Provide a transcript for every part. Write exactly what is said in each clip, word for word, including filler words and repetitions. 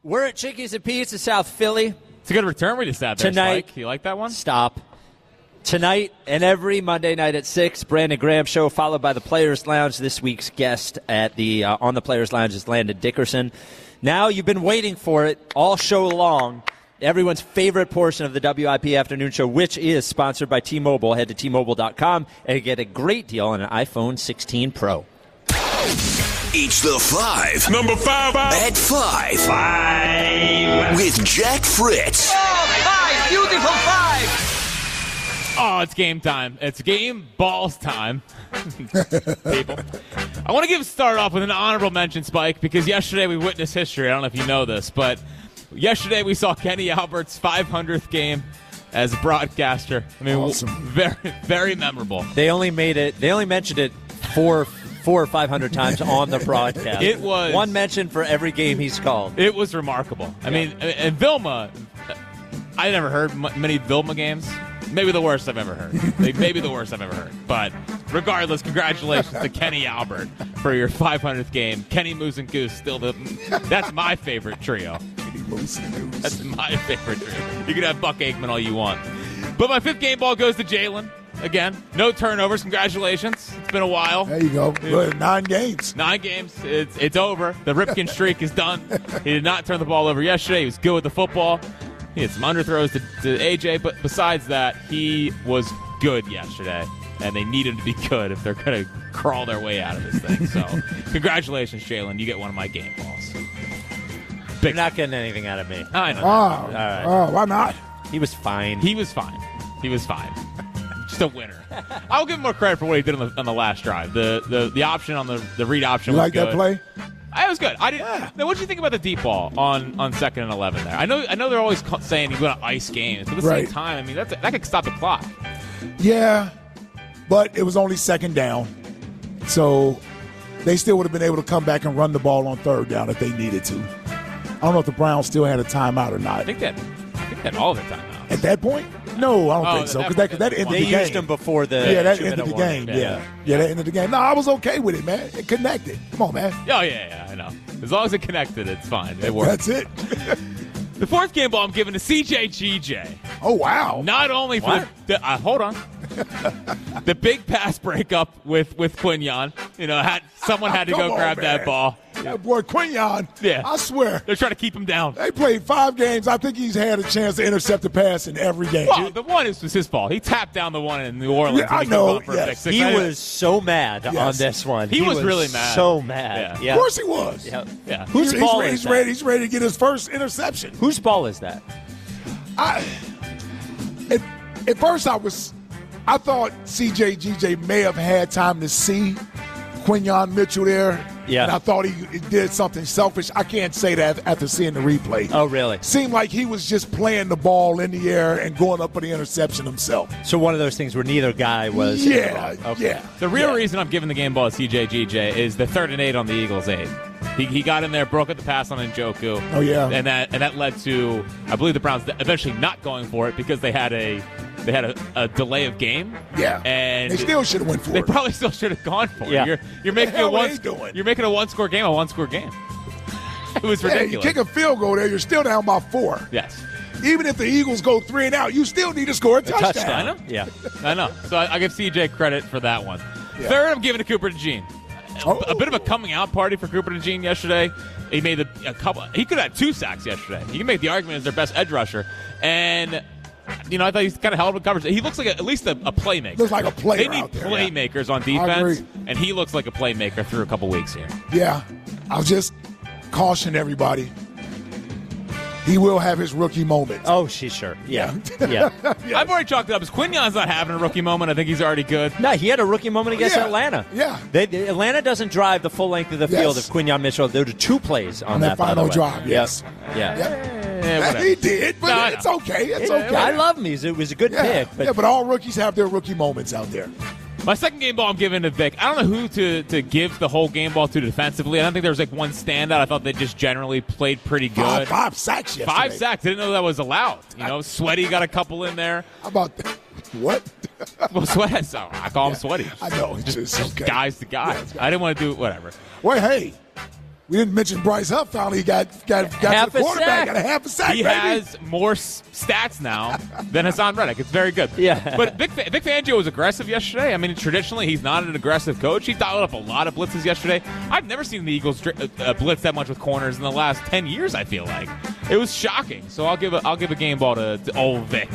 We're at Chickies and Pete's in South Philly. It's a good return we just had there, Tonight. Spike. You like that one? Stop. Tonight and every Monday night at six, Brandon Graham Show, followed by the Players Lounge. This week's guest at the uh, on the Players Lounge is Landon Dickerson. Now you've been waiting for it all show long. Everyone's favorite portion of the W I P Afternoon Show, which is sponsored by T-Mobile. Head to T Mobile dot com and get a great deal on an iPhone sixteen Pro. It's the five. Number five. At five. Five. With Jack Fritz. Oh, five. Beautiful five. Oh, it's game time. It's game balls time. People. I want to give start off with an honorable mention, Spike, because yesterday we witnessed history. I don't know if you know this, but yesterday we saw Kenny Albert's five hundredth game as a broadcaster. I mean, awesome. very, very memorable. They only made it. They only mentioned it four, four or five hundred times on the broadcast. It was one mention for every game he's called. It was remarkable. I yeah. mean, and Vilma. I never heard m- many Vilma games. Maybe the worst I've ever heard. Maybe the worst I've ever heard. But regardless, congratulations to Kenny Albert for your five hundredth game. Kenny Moose and Goose, still the. That's my favorite trio. That's my favorite trio. You can have Buck Aikman all you want. But my fifth game ball goes to Jalen. Again, no turnovers. Congratulations. It's been a while. There you go. Good. Nine games. Nine games. It's, it's over. The Ripken streak is done. He did not turn the ball over yesterday. He was good with the football. He had some underthrows to, to A J, but besides that, he was good yesterday, and they need him to be good if they're going to crawl their way out of this thing. So, congratulations, Jalen. You get one of my game balls. Big You're not getting anything out of me. I know. Oh, All right. oh, why not? He was fine. He was fine. He was fine. Just a winner. I'll give him more credit for what he did on the, on the last drive. The, the the option on the, the read option you was like good. that play? I was good. I didn't. Yeah. Now, what did you think about the deep ball on, on second and eleven there? I know I know they're always ca- saying you're going to ice games, but at the right. same time, I mean that's that could stop the clock. Yeah, but it was only second down, so they still would have been able to come back and run the ball on third down if they needed to. I don't know if the Browns still had a timeout or not. I think that I think that all of their timeouts. At that point? No, I don't oh, think so. Because that, that, that ended they the game. used them before the yeah, that ended the game. Yeah. yeah, yeah, that ended the game. No, I was okay with it, man. It connected. Come on, man. Oh yeah, yeah, I know. As long as it connected, it's fine. It worked. That's it. The fourth game ball I'm giving to C J G J. Oh wow! Not only for the, the uh, hold on, the big pass breakup with with Quinyon. You know, had someone had to go on, grab man. that ball. That boy Quinyon. Yeah, I swear they're trying to keep him down. They played five games. I think he's had a chance to intercept a pass in every game. Well, the one is was his fault. He tapped down the one in New Orleans. Yeah, I and he know, for a yes. pick six. He I- was so mad Yes. on this one. He was really mad. So mad. Yeah. Yeah. Of course he was. Yeah. Yeah. Whose He's, ball he's, is he's that? ready. He's ready to get his first interception. Whose ball is that? I, at, at first, I was, I thought C J G J may have had time to see Quinyon Mitchell there. Yeah. And I thought he, he did something selfish. I can't say that after seeing the replay. Oh, really? Seemed like he was just playing the ball in the air and going up for the interception himself. So one of those things where neither guy was. Yeah, Okay. yeah. The real yeah. reason I'm giving the game ball to C J G J is the third and eight on the Eagles' eight. He, he got in there, broke up the pass on Njoku. Oh, yeah. And that and that led to, I believe, the Browns eventually not going for it because they had a they had a, a delay of game. Yeah. And they still should have went for They it. probably still should have gone for Yeah. it. You're you're making hell a one are they doing? you're making a one score game a one score game. It was Yeah, you ridiculous. kick a field goal there, you're still down by four. Yes. Even if the Eagles go three and out, you still need to score a touchdown. touchdown. I know. Yeah. I know. So I, I give C J credit for that one. Yeah. Third, I'm giving to Cooper DeJean. Oh. A bit of a coming out party for Cooper DeJean yesterday. He made a, a couple. He could have had two sacks yesterday. You can make the argument as their best edge rusher, and you know I thought he's kind of held with coverage. He looks like a, at least a, a playmaker. Looks like a player They need out there. playmakers on I defense, agree. and he looks like a playmaker through a couple weeks here. Yeah, I'll just caution everybody. He will have his rookie moment. Oh, she's sure. Yeah. Yeah. Yes. I've already chalked it up. As Quinyon's not having a rookie moment, I think he's already good. No, he had a rookie moment against Yeah. Atlanta. Yeah. They, they- Atlanta doesn't drive the full length of the Yes. field of Quinyon Mitchell. There were two plays on, On that by the final way. drive, yes. Yeah. Yeah. Yeah. Eh, whatever. He did, but No, I it's know. okay. It's It- okay. I love him. He's, it was a good yeah. pick. But yeah, but all rookies have their rookie moments out there. My second game ball I'm giving to Vic. I don't know who to, to give the whole game ball to defensively. I don't think there was like one standout. I thought they just generally played pretty good. Five, five sacks yesterday. Five sacks. Didn't know that was allowed. You know, Sweaty got a couple in there. How about that? What? Well, Sweaty. So I call him Sweaty. I know. It's just, okay. Guys to guys. I didn't want to do it. Whatever. Well, hey, We didn't mention Bryce Huff. Finally, got got got Half to a the quarterback. sack. Got a half a sack. He baby. has more s- stats now than Hassan Reddick. It's very good. Yeah. But Vic, Vic Fangio was aggressive yesterday. I mean, traditionally, he's not an aggressive coach. He dialed up a lot of blitzes yesterday. I've never seen the Eagles dri- uh, blitz that much with corners in the last ten years, I feel like. It was shocking. So I'll give a, I'll give a game ball to, to old Vic.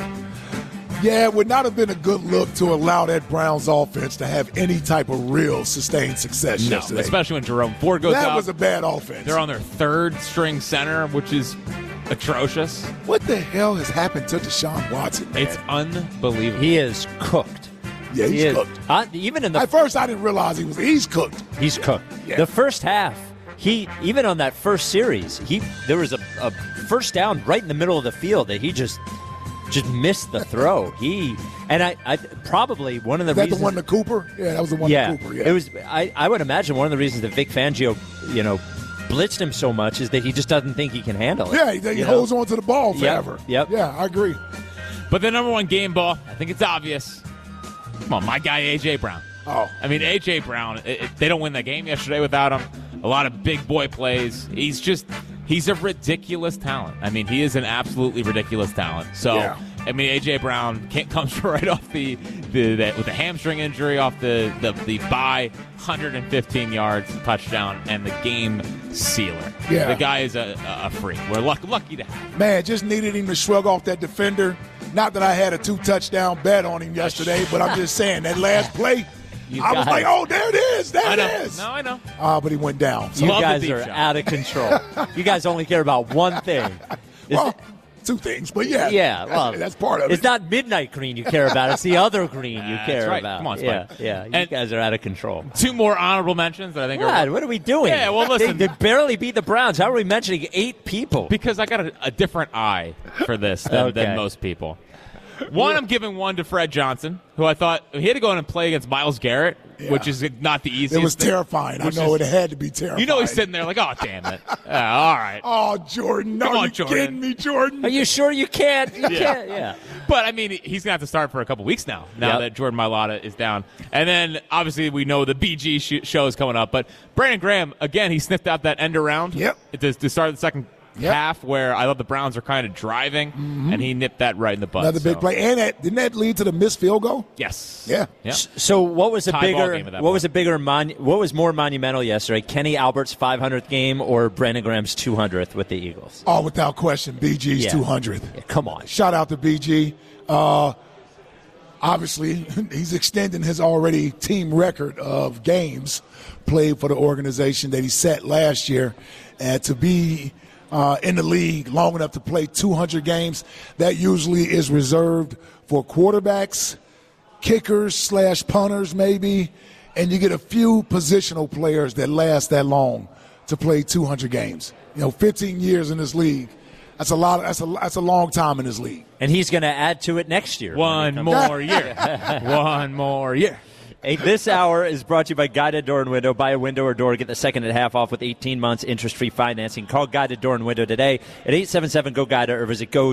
Yeah, it would not have been a good look to allow that Browns offense to have any type of real sustained success No, yesterday. especially when Jerome Ford goes that out. was a bad offense. They're on their third string center, which is atrocious. What the hell has happened to Deshaun Watson? Man? It's unbelievable. He is cooked. yeah, he's He is, cooked. uh, even in the At first, I didn't realize he was. He's cooked. He's cooked. Yeah. The first half, he even on that first series, he there was a, a first down right in the middle of the field that he just just missed the throw. He and I, I probably one of the Is that reasons. the one to Cooper? Yeah, that was the one yeah, to Cooper. Yeah, it was. I, I would imagine one of the reasons that Vic Fangio, you know, blitzed him so much is that he just doesn't think he can handle it. Yeah, he, he you holds know? on to the ball Yep, forever. yep. Yeah, I agree. But the number one game ball, I think it's obvious. Come on, my guy A J. Brown. Oh, I mean, A J. Brown, it, it, they don't win that game yesterday without him. A lot of big boy plays. He's just, he's a ridiculous talent. I mean, he is an absolutely ridiculous talent. So, Yeah. I mean, A J. Brown can't, comes right off the, the, the with the hamstring injury off the, the, the bye, one hundred fifteen yards, touchdown, and the game sealer. Yeah. The guy is a, a freak. We're lucky, lucky to have him. man, just needed him to shrug off that defender. Not that I had a two touchdown bet on him yesterday, but I'm just saying that last play, You I was guys- like, oh, there it is, there I it know. is. No, I know. Ah, but he went down. So, You Love the guys deep are shot. out of control. You guys only care about one thing. Is well, it- two things, but yeah, yeah, that's, well, that's part of It's it. not midnight green you care about. It's the other green you That's care right. about. Come on, yeah, Spike. yeah. You And- guys are out of control. Two more honorable mentions that I think God, are what are we doing? Yeah, well, listen. They, they barely beat the Browns. How are we mentioning eight people? because I got a, a different eye for this than, Okay. than most people. One, I'm giving one to Fred Johnson, who I thought he had to go in and play against Myles Garrett, Yeah. which is not the easiest. It was thing. terrifying. I Which know is- it had to be terrifying. You know he's sitting there like, oh, damn it. Uh, all right. Oh, Jordan. Come Are on, you Jordan. kidding me, Jordan? Are you sure you can't? You Yeah. can't. Yeah. But, I mean, he's going to have to start for a couple weeks now, now Yep. that Jordan Mailata is down. And then, obviously, we know the B G sh- show is coming up. But Brandon Graham, again, he sniffed out that end around Yep. to, to start the second Yep. half where I thought the Browns were kind of driving, and he nipped that right in the butt. Another big so- play. And that, didn't that lead to the missed field goal? Yes. Yeah. Yeah. So what was a Tie ball bigger? game at that What was a point. bigger? Mon- what was more monumental yesterday? Kenny Albert's five hundredth game or Brandon Graham's two hundredth with the Eagles? Oh, without question, B G's Yeah. two hundredth. Yeah, come on. Shout out to B G. Uh, obviously, he's extending his already team record of games played for the organization that he set last year. And to be uh, in the league long enough to play two hundred games, that usually is reserved for quarterbacks, kickers slash punters maybe, and you get a few positional players that last that long to play two hundred games. You know, fifteen years in this league. That's a lot. That's a that's a long time in this league. And he's going to add to it next year. when he One comes- more year. One more year. Hey, this hour is brought to you by Guided Door and Window. Buy a window or door, get the second and a half off with eighteen months interest-free financing. Call Guided Door and Window today at eight seven seven, G O, Guida or visit go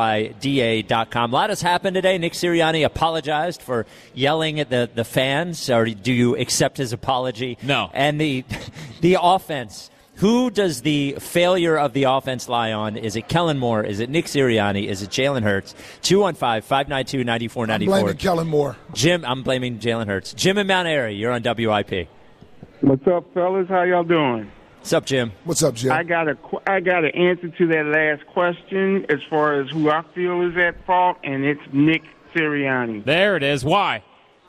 guida dot com. A lot has happened today. Nick Sirianni apologized for yelling at the, the fans. Or do you accept his apology? No. And the the offense. Who does the failure of the offense lie on? Is it Kellen Moore? Is it Nick Sirianni? Is it Jalen Hurts? two one five, five nine two, nine four nine four. Blaming Kellen Moore. Jim, I'm blaming Jalen Hurts. Jim in Mount Airy, you're on W I P. What's up, fellas? How y'all doing? What's up, Jim? What's up, Jim? I got a qu- I got an answer to that last question as far as who I feel is at fault, and it's Nick Sirianni. There it is. Why?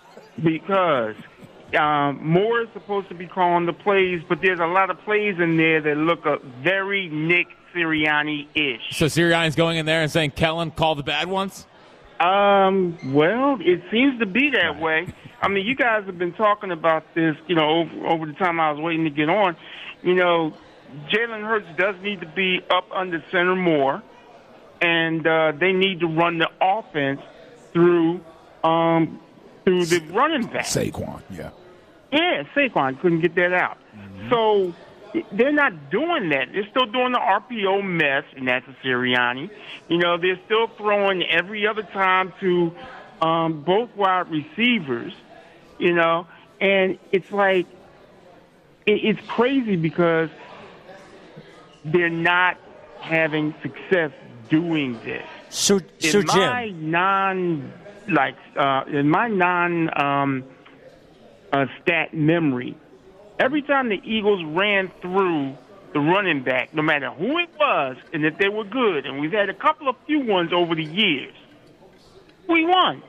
Because um, Moore is supposed to be calling the plays, but there's a lot of plays in there that look uh, very Nick Sirianni-ish. So Sirianni's going in there and saying, Kellen, call the bad ones? Um, well, it seems to be that way. I mean, you guys have been talking about this, you know, over, over the time I was waiting to get on. You know, Jalen Hurts does need to be up under center more, and uh, they need to run the offense through um, through the running back. Saquon, yeah. Yeah, Saquon couldn't get that out. So they're not doing that. They're still doing the R P O mess, and that's a Sirianni. You know, they're still throwing every other time to um, both wide receivers, you know, and it's like, it, it's crazy because they're not having success doing this. So, so in my Jim, non, like, uh, in my non um, uh, stat memory, every time the Eagles ran through the running back, no matter who it was, and if they were good, and we've had a couple of few ones over the years, we won.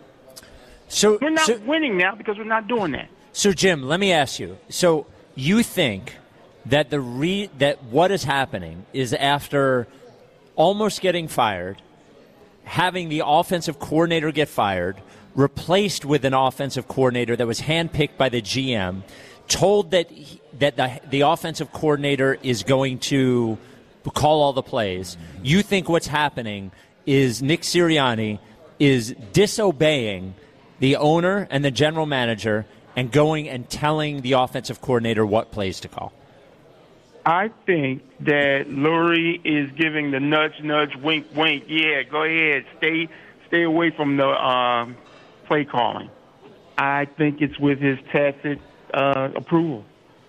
So we're not so, winning now because we're not doing that. So, Jim, let me ask you. So, you think that the re- that what is happening is after almost getting fired, having the offensive coordinator get fired, replaced with an offensive coordinator that was handpicked by the G M, told that he, that the, the offensive coordinator is going to call all the plays. You think what's happening is Nick Sirianni is disobeying the owner and the general manager and going and telling the offensive coordinator what plays to call? I think that Lurie is giving the nudge, nudge, wink, wink. Yeah, go ahead. Stay stay away from the um, play calling. I think it's with his tacit uh, approval.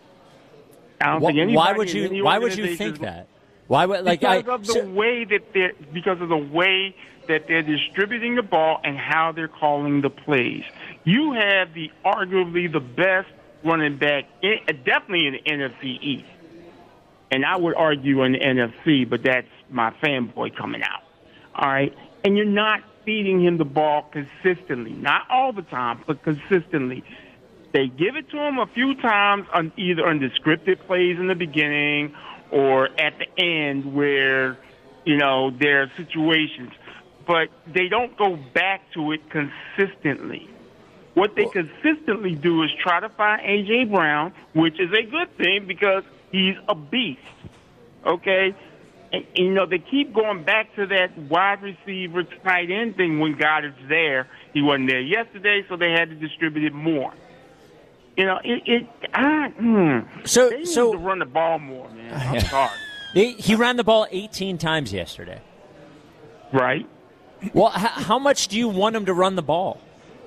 I don't Wh- think anybody why would in you? any Why would you organization think is- that? Why would like because I? of the so- way that they're because of the way that they're distributing the ball and how they're calling the plays. You have the arguably the best running back, in, definitely in the N F C East, and I would argue in the N F C, but that's my fanboy coming out. All right, and you're not feeding him the ball consistently, not all the time, but consistently. They give it to him a few times on either on scripted plays in the beginning or at the end where, you know, there are situations. But they don't go back to it consistently. What they consistently do is try to find A J. Brown, which is a good thing because he's a beast, okay? And, you know, they keep going back to that wide receiver tight end thing when Goddard's there. He wasn't there yesterday, so they had to distribute it more. You know, it. it I, hmm. So, they need so to run the ball more, man. I'm Yeah. sorry. He, he ran the ball eighteen times yesterday. Right? Well, h- how much do you want him to run the ball?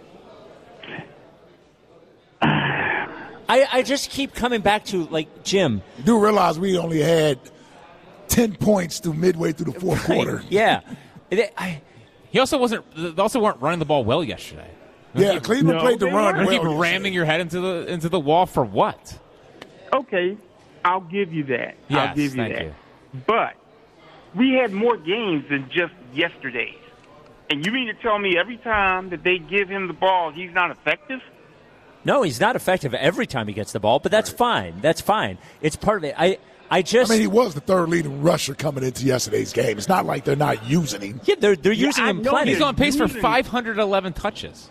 I, I just keep coming back to, like, Jim. You do realize we only had ten points through midway through the fourth quarter. Yeah. It- I, He also wasn't. They also weren't running the ball well yesterday. Yeah, Cleveland No, played the they run weren't. well. Keep ramming your head into the into the wall for what? Okay, I'll give you that. Yes, I'll give you thank that. you. But we had more games than just yesterday's. And you mean to tell me every time that they give him the ball, he's not effective? no, he's not effective every time he gets the ball, but that's fine. That's fine. It's part of it. I, I just. I mean, he was the third leading rusher coming into yesterday's game. It's not like they're not using him. yeah, they're, they're Yeah, using I him know plenty. He's on pace for Using- five hundred eleven touches.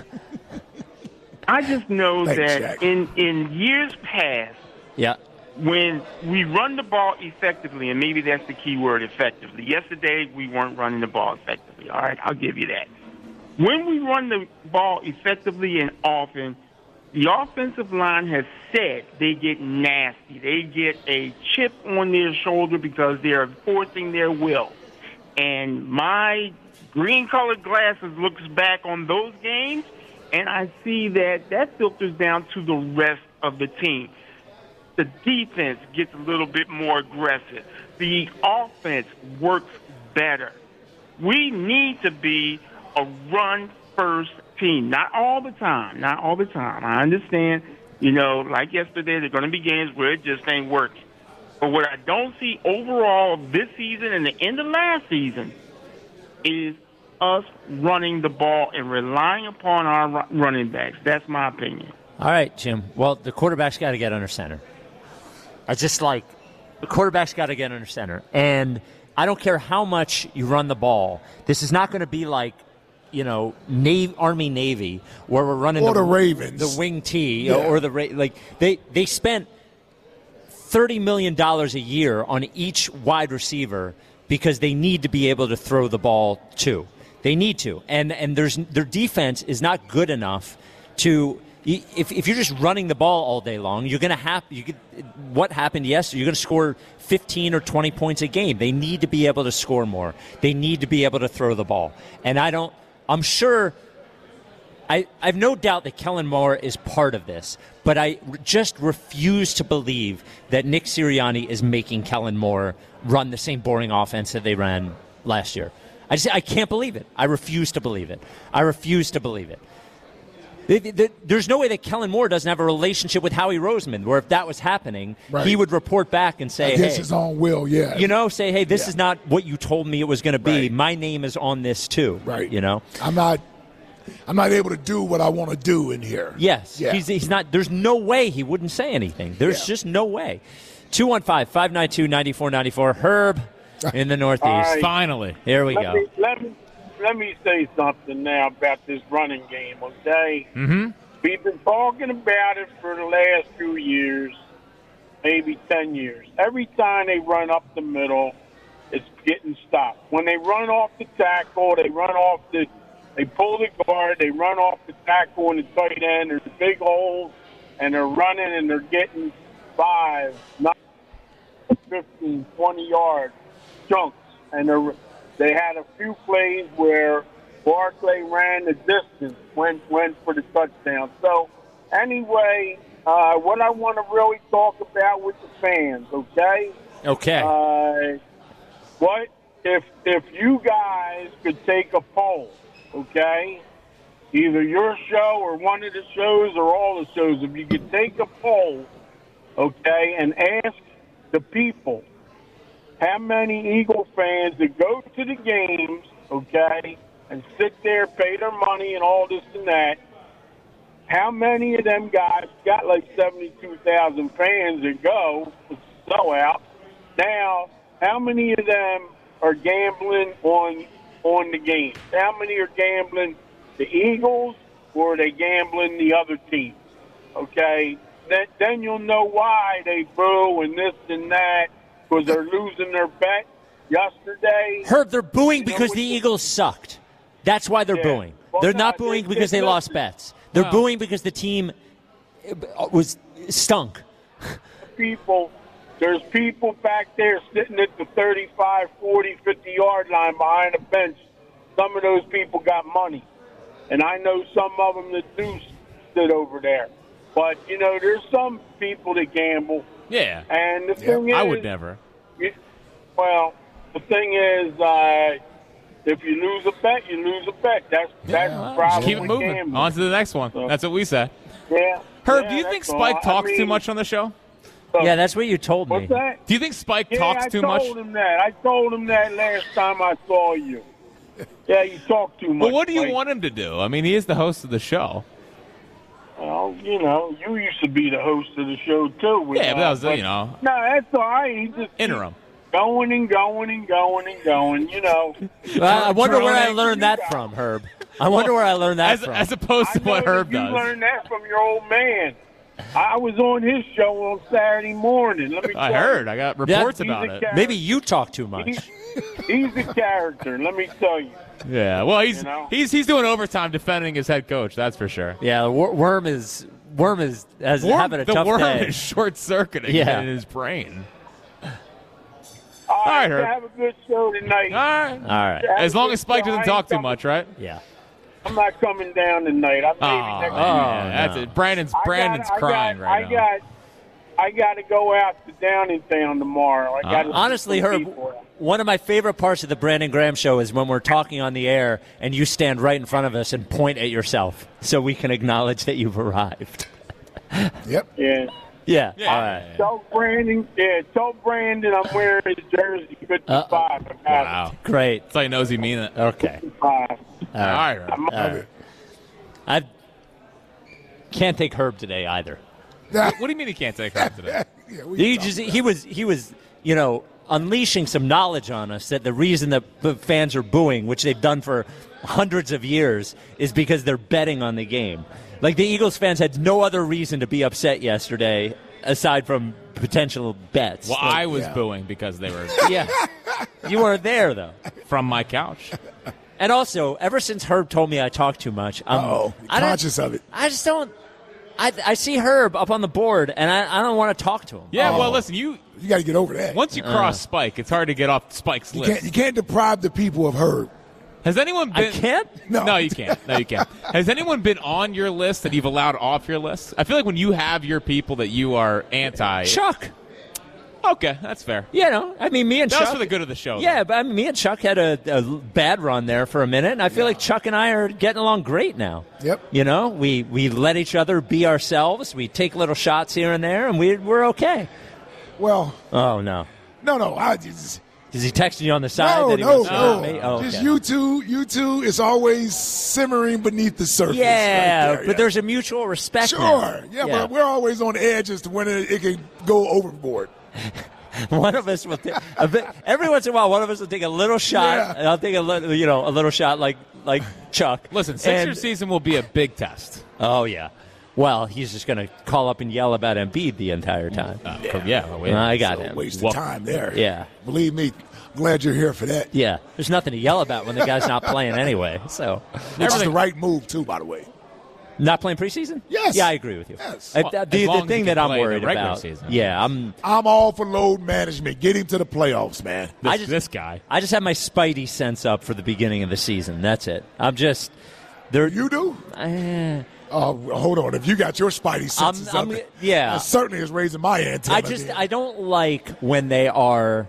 I just know Thanks, that Jack. in, in years past, Yeah. when we run the ball effectively, and maybe that's the key word, effectively. Yesterday, we weren't running the ball effectively. All right, I'll give you that. When we run the ball effectively and often, the offensive line has said they get nasty. They get a chip on their shoulder because they are forcing their will. And my green-colored glasses looks back on those games, and I see that that filters down to the rest of the team. The defense gets a little bit more aggressive. The offense works better. We need to be a run-first team. Not all the time. Not all the time. I understand, you know, like yesterday, there are going to be games where it just ain't working. But what I don't see overall this season and the end of last season is us running the ball and relying upon our ru- running backs. That's my opinion. All right, Jim. Well, the quarterback's got to get under center. I just like the quarterback's got to get under center. And I don't care how much you run the ball. This is not going to be like, you know, Navy, Army Navy, where we're running Or the, the Ravens. the wing T, Yeah. or the Ra- like. They they spent thirty million dollars a year on each wide receiver because they need to be able to throw the ball too. They need to, and and there's their defense is not good enough to. If if you're just running the ball all day long, you're going to have you could, what happened yesterday. You're going to score fifteen or twenty points a game. They need to be able to score more. They need to be able to throw the ball. And I don't. I'm sure I, I have no doubt that Kellen Moore is part of this, but I r- just refuse to believe that Nick Sirianni is making Kellen Moore run the same boring offense that they ran last year. I just I can't believe it. I refuse to believe it. I refuse to believe it. The, the, the, there's no way that Kellen Moore doesn't have a relationship with Howie Roseman, where if that was happening, Right. he would report back and say, Against hey, his own will, yeah. you know, say, hey, this Yeah. is not what you told me it was going to be. Right. My name is on this too. Right. You know? I'm not I'm not able to do what I want to do in here. Yes. Yeah. He's, he's not. There's no way he wouldn't say anything. There's Yeah. just no way. two one five, five nine two, nine four nine four. Herb in the Northeast. All right. Finally. Here we Let go. me, let me let me say something now about this running game, okay? Mm-hmm. We've been talking about it for the last few years, maybe ten years. Every time they run up the middle, it's getting stopped. When they run off the tackle, they run off the, they pull the guard, they run off the tackle and the tight end. There's big holes, and they're running and they're getting five, nine, fifteen, twenty yard chunks. And they're, they had a few plays where Barkley ran the distance, went went for the touchdown. So anyway, uh, what I want to really talk about with the fans, okay? Okay. Uh, what if if you guys could take a poll, okay? Either your show or one of the shows or all the shows, if you could take a poll, okay, and ask the people how many Eagle fans that go to the games, okay, and sit there, pay their money and all this and that, how many of them guys got like seventy-two thousand fans that go, sell out. Now, how many of them are gambling on on the game? How many are gambling the Eagles or are they gambling the other teams? Okay, then, then you'll know why they boo and this and that, because they're losing their bet yesterday. Herb, they're booing You know because what the you- Eagles sucked. That's why they're Yeah. booing. Well, They're no, not they- booing they- because they they- lost bets. They're Wow. booing because the team uh, was stunk. People, there's people back there sitting at the thirty-five, forty, fifty-yard line behind a bench. Some of those people got money. And I know some of them that do sit over there. But, you know, there's some people that gamble. Yeah. And the thing is... I would never. You, well, the thing is, uh, if you lose a bet, you lose a bet. That's that's the Just problem keep it with moving. gambling. On to the next one. So- That's what we said. Yeah. Herb, yeah, do you that's think all. Spike I talks too mean, much on the show? so- Yeah, that's what you told me. What's that? Do you think Spike Yeah, talks I too told much? him that. I told him that last time I saw you. Yeah, you talk too much. Well, what do you Mike. want him to do? I mean, he is the host of the show. Well, you know, you used to be the host of the show too. with, Yeah, but that uh, was, you know, No, that's all right. He just interim. going and going and going and going. You know. Well, I wonder where I Throwing learned you that guys. from, Herb. I wonder where I learned that As, from. as opposed I to know what that Herb you does. learned that from your old man. I was on his show on Saturday morning. Let me. I tell heard. You. I got reports He's about a it. character. Maybe you talk too much. He's, he's a character. Let me tell you. Yeah. Well, he's You know? he's he's doing overtime defending his head coach. That's for sure. Yeah, the wor- worm is worm is has Worm- having a the tough worm day. is short circuiting Yeah. in his brain. All right, right, Herb. have a good show tonight. All right. All right. Have As a long good as Spike show. I doesn't ain't talk too coming- much, right? Yeah. I'm not coming down tonight. I'm Oh, maybe next yeah, Oh, that's no. it. Brandon's I Brandon's got, crying I got, right I now. got, I got to go out to Downingtown tomorrow. I got to Honestly, Herb, one of my favorite parts of the Brandon Graham show is when we're talking on the air and you stand right in front of us and point at yourself so we can acknowledge that you've arrived. Yep. Yeah. Yeah. Yeah. All right. Tell Brandon, yeah, tell Brandon I'm wearing his jersey fifty-five. I got Wow. Great. That's how he knows he mean it. Okay. fifty-five. All right. Herb. I'm, All right. I can't take Herb today either. What do you mean he can't take Herb today? Yeah, we He can just talk he was he was you know unleashing some knowledge on us that the reason that the fans are booing, which they've done for hundreds of years, is because they're betting on the game. Like the Eagles fans had no other reason to be upset yesterday aside from potential bets. Well, Like, I was yeah. booing because they were yeah, you weren't there though. from my couch. And also, ever since Herb told me I talk too much, I'm Uh-oh. You're I don't- conscious of it. I just don't. I, I see Herb up on the board, and I, I don't want to talk to him. Yeah. Oh. Well, listen, you You got to get over that. once you cross Spike, it's hard to get off Spike's You list. can't, you can't deprive the people of Herb. Has anyone been? I can't? No. No, you can't. No, you can't. Has anyone been on your list that you've allowed off your list? I feel like when you have your people that you are anti. Chuck. Okay, that's fair. You know, I mean, me and That Chuck. was for the good of the show. Yeah, though. but I mean, me and Chuck had a, a bad run there for a minute, and I feel like Chuck and I are getting along great now. Yep. You know, we, we let each other be ourselves. We take little shots here and there, and we, we're okay. Well, Oh, no. no, no. I just. Is he texting you on the side? No, that he no, wants to no. hit me? Oh, Just okay. you two, you two is always simmering beneath the surface. Yeah, right there, but yeah. there's a mutual respect Sure. now. Yeah, but we're always on the edge as to when it, it can go overboard. One of us will take a bit, every once in a while. One of us will take a little shot. Yeah. And I'll take a little, you know, a little shot like like Chuck. Listen, Sixer And- season will be a big test. Oh yeah. Well, he's just going to call up and yell about Embiid the entire time. Uh, yeah, yeah well, wait. I got So him. waste Well, of time there. Yeah. Believe me, glad you're here for that. Yeah, there's nothing to yell about when the guy's not playing anyway. So, Which is the right move, too, by the way. not playing preseason? Yes. Yeah, I agree with you. Yes. Uh, Well, the as the long as thing he that can I'm play in the worried regular about. season. Yeah, I'm. I'm all for load management. Get him to the playoffs, man. This, I just- this guy. I just have my Spidey sense up for the beginning of the season. That's it. I'm just. There. You do? Eh, Oh, hold on. If you got your spidey senses I'm- up, I'm- yeah. that certainly is raising my antenna. I just then. I don't like when they are.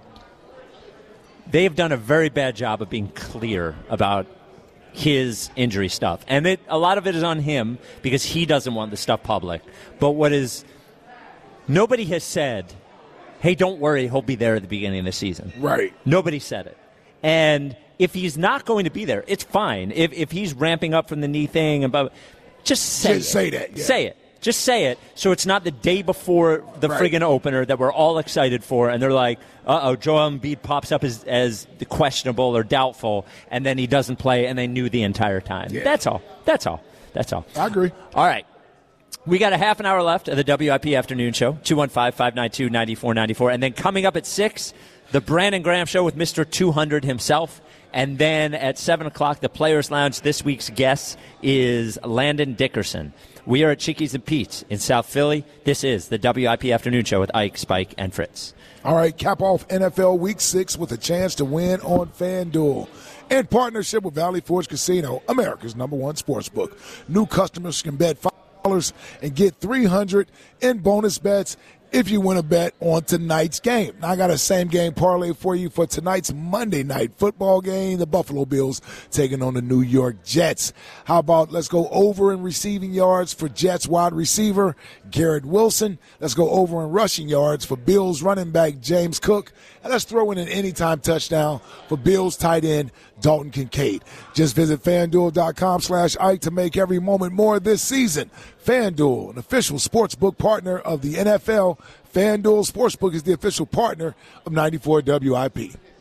They have done a very bad job of being clear about his injury stuff, and it a lot of it is on him because he doesn't want the stuff public. But what is nobody has said, "Hey, don't worry, he'll be there at the beginning of the season." Right. Nobody said it, and if he's not going to be there, it's fine. If if he's ramping up from the knee thing and blah, just say Just it. say that, yeah. Say it. Just say it, so it's not the day before the Right. friggin' opener that we're all excited for, and they're like, "Uh-oh, Joel Embiid pops up as, as the questionable or doubtful, and then he doesn't play, and they knew the entire time." Yeah. That's all. That's all. That's all. I agree. All right. We got a half an hour left of the W I P Afternoon Show, two one five, five nine two, nine four nine four. And then coming up at six, the Brandon Graham Show with Mister two hundred himself. And then at seven o'clock, the Players Lounge. This week's guest is Landon Dickerson. We are at Chickies and Pete's in South Philly. This is the W I P Afternoon Show with Ike, Spike, and Fritz. All right, cap off N F L Week six with a chance to win on FanDuel. In partnership with Valley Forge Casino, America's number one sports book. New customers can bet five dollars and get three hundred dollars in bonus bets if you win a bet on tonight's game. Now, I got a same-game parlay for you for tonight's Monday night football game, the Buffalo Bills taking on the New York Jets. How about let's go over in receiving yards for Jets wide receiver Garrett Wilson. Let's go over in rushing yards for Bills running back James Cook. And let's throw in an anytime touchdown for Bills tight end Dalton Kincaid. Just visit FanDuel.com slash Ike to make every moment more this season. FanDuel, an official sportsbook partner of the N F L. FanDuel Sportsbook is the official partner of ninety-four W I P.